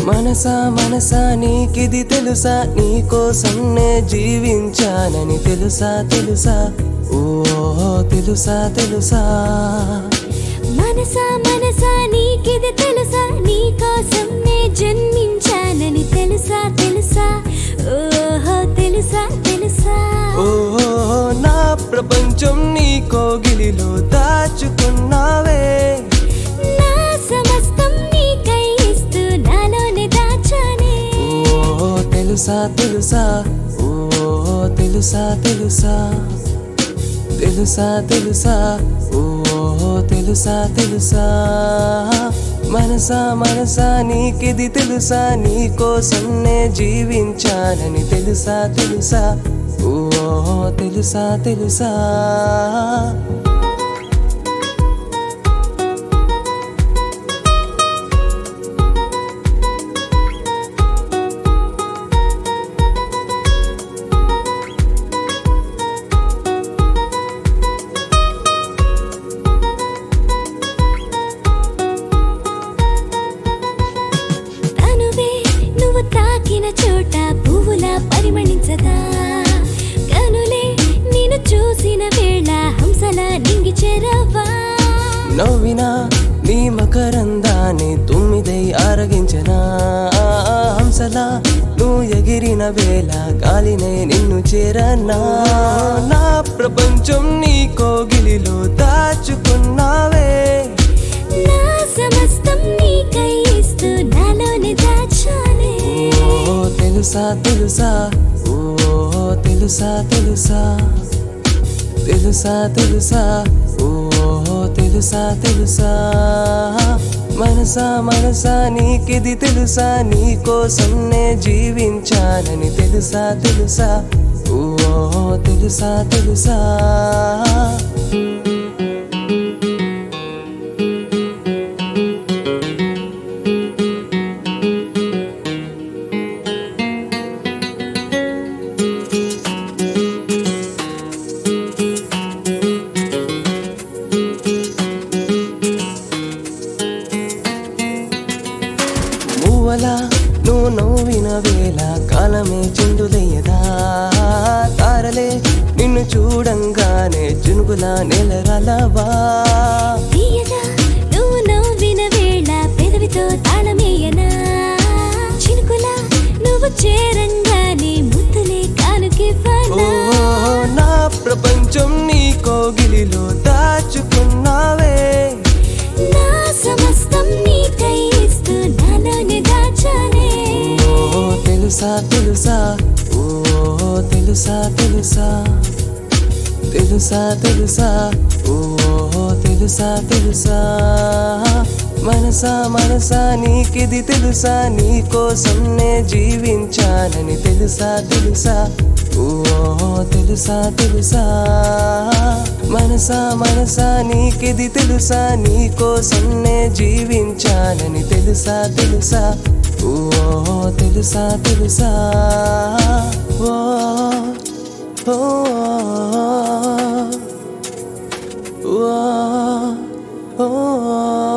మనసా మనసా నీకిది తెలుసా, నీకోసంనే జీవించానని తెలుసా తెలుసా, ఓ తెలుసా తెలుసా. మనసా మనసా నీకిది తెలుసా, నీకోసంనే జన్మించానని తెలుసా తెలుసా, ఓహో తెలుసా తెలుసా. ఓహో నా ప్రపంచం నీ కోగిలిలో దాచుకున్నావే, నా సమస్తం నీకై ఇస్తూ నాలోనే దాచానే. ఓ తెలుసా తెలుసా, ఓ తెలుసా తెలుసా, తెలుసా తెలుసా, ఓ తెలుసా తెలుసా. మనసా మనసా నీకిది తెలుసా, నీకోసంనే జీవించానని తెలుసా తెలుసా, ఓ తెలుసా తెలుసా. తాకిన చోట పువ్వులా పరిమళించదా, కనులే నేను చూసిన వేళ హంసలా నింగి చేరవా. నవ్వినా నీ మకరందాన్ని తుమ్మిదై ఆరగించనా, హంసలా నువ్వు ఎగిరిన వేళ గాలినే నిన్ను చేరనా. నా ప్రపంచం నీ కోగిలిలో దాచుకున్నావే, నా సమస్తం నీకై ఇస్తూ నాలోనే దాచానే. ఓ తెలుసా తెలుసా, ఓ తెలుసా తెలుసా, తెలుసా తెలుసా, ఓ తెలుసా తెలుసా. మనసా మనసా నీకిది తెలుసా, నీకోసంనే జీవించానని తెలుసా తెలుసా, ఓ తెలుసా తెలుసా. మూవలా నువ్వు నవ్విన వేళ కాలమే చెండులయ్యదా, తారలే నిన్ను చూడంగానే జునుగులా నెలరలవా. తీయగా నువ్వు నవ్విన వేళ పెదవితో తాళమేయనా, చినుకులా నువ్వు చేరంగానే ముద్దులే కానుకివ్వనా. ఓ నా ప్రపంచం నీ కోగిలిలో దాచుకున్నావే, నా సమస్తం నీకై ఇస్తూ నాలోనే దాచానే. ఓ తెలుసా తెలుసా, ఓ తెలుసా తెలుసా, తెలుసా తెలుసా, ఓ తెలుసా తెలుసా. మనసా మనసా నీకిది తెలుసా, నీకోసంనే జీవించానని తెలుసా తెలుసా, ఓ తెలుసా తెలుసా. మనసా మనసా నీకిది తెలుసా, నీకోసంనే జీవించానని తెలుసా తెలుసా, ఓ తెలుసా తెలుసా. ఓ ఓ ఓ ఓ